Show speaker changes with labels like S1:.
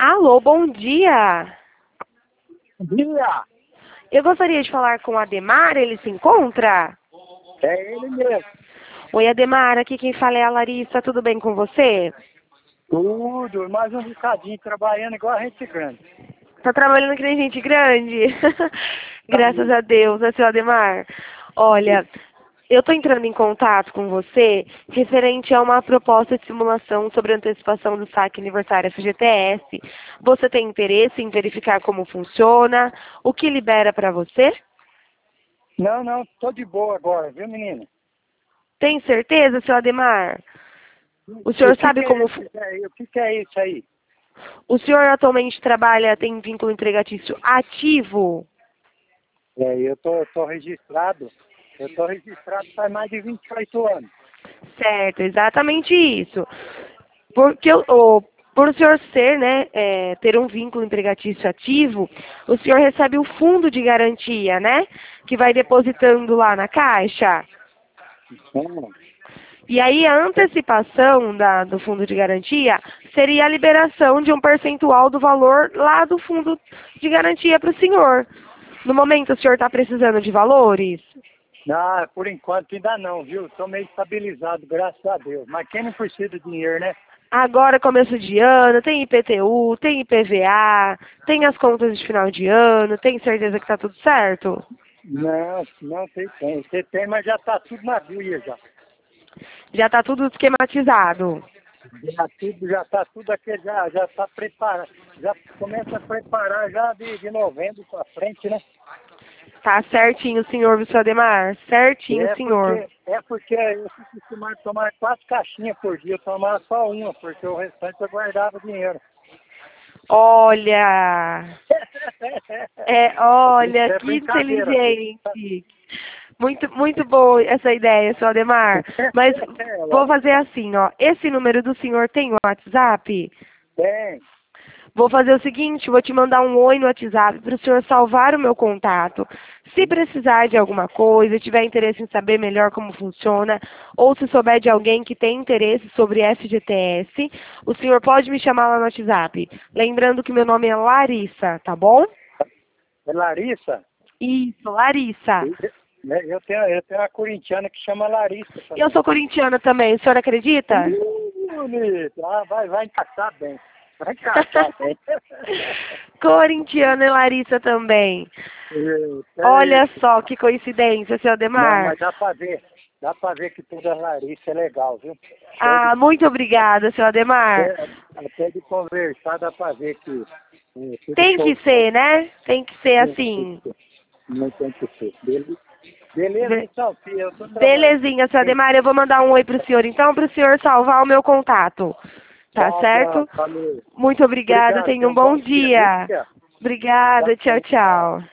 S1: Alô, bom dia.
S2: Bom dia,
S1: Eu gostaria de falar com o Ademar, ele se encontra?
S2: é ele mesmo.
S1: Oi, Ademar, aqui quem fala é a Larissa, tudo bem com você?
S2: Tudo, mais um bocadinho, trabalhando igual a gente grande.
S1: Tá trabalhando que nem gente grande?
S2: Tá
S1: Graças
S2: mesmo.
S1: a Deus, né, seu Ademar? Olha, eu tô entrando em contato com você referente a uma proposta de simulação sobre antecipação do saque aniversário FGTS. Você tem interesse em verificar como funciona? O que libera para você?
S2: Não, tô de boa agora, viu, menina?
S1: Tem certeza, seu Ademar? O
S2: E
S1: senhor sabe como...
S2: o que é isso aí?
S1: O senhor atualmente trabalha, tem vínculo empregatício ativo?
S2: Tô registrado, eu tô registrado faz mais de 28 anos.
S1: Certo, exatamente isso. Porque por o senhor ser, né, ter um vínculo empregatício ativo, o senhor recebe o fundo de garantia, né, que vai depositando lá na caixa.
S2: Hum,
S1: E aí a antecipação do fundo de garantia seria a liberação de um percentual do valor lá do fundo de garantia para o senhor. No momento o senhor está precisando de valores?
S2: Não, por enquanto ainda não, viu? Tô meio estabilizado, graças a Deus. Mas quem não precisa de dinheiro, né?
S1: Agora, começo de ano, tem IPTU, tem IPVA, tem as contas de final de ano, tem certeza que está tudo certo?
S2: Não tem. Você tem, mas já tá tudo na guia já.
S1: Já está tudo esquematizado.
S2: Já tá tudo aqui, já tá preparado. Já começa a preparar já de novembro pra frente, né?
S1: Tá certinho, senhor seu Ademar. Certinho, senhor.
S2: É porque eu fui acostumado a tomar 4 caixinhas por dia, eu tomava só uma, porque o restante eu guardava dinheiro.
S1: Olha, olha,
S2: Isso é
S1: que
S2: brincadeira, filho.
S1: inteligente. Muito, muito boa essa ideia, seu Ademar. Mas vou fazer assim, ó. Esse número do senhor tem WhatsApp?
S2: Tem.
S1: Vou fazer o seguinte, vou te mandar um oi no WhatsApp para o senhor salvar o meu contato. Se precisar de alguma coisa, tiver interesse em saber melhor como funciona, ou se souber de alguém que tem interesse sobre FGTS, o senhor pode me chamar lá no WhatsApp. Lembrando que meu nome é Larissa, tá bom?
S2: É Larissa?
S1: Isso, Larissa.
S2: Eu tenho uma corintiana que chama Larissa
S1: Eu
S2: também.
S1: sou corintiana também, o senhor acredita?
S2: Bonito. Vai encaixar bem. Vai encaixar bem.
S1: Corintiana e Larissa também.
S2: É
S1: Olha
S2: isso.
S1: só que coincidência, seu
S2: Não,
S1: Ademar.
S2: mas dá pra ver. Dá pra ver que toda Larissa é legal, viu?
S1: Ah, muito obrigada, seu Ademar.
S2: Até de conversar dá pra ver que tudo
S1: Tem que
S2: povo
S1: ser, né? Tem que ser assim.
S2: não tem que ser. Beleza,
S1: Be-
S2: então, filho, eu tô trabalhando.
S1: Belezinha, seu Ademar. Eu vou mandar um oi pro senhor, então, pro senhor salvar o meu contato. Tá certo?
S2: Valeu.
S1: Muito obrigada.
S2: Obrigado,
S1: Tenha
S2: tenha
S1: um
S2: um
S1: bom
S2: bom dia, viu,
S1: dia.
S2: tia?
S1: Obrigada. Tchau,
S2: Tchau.
S1: tchau.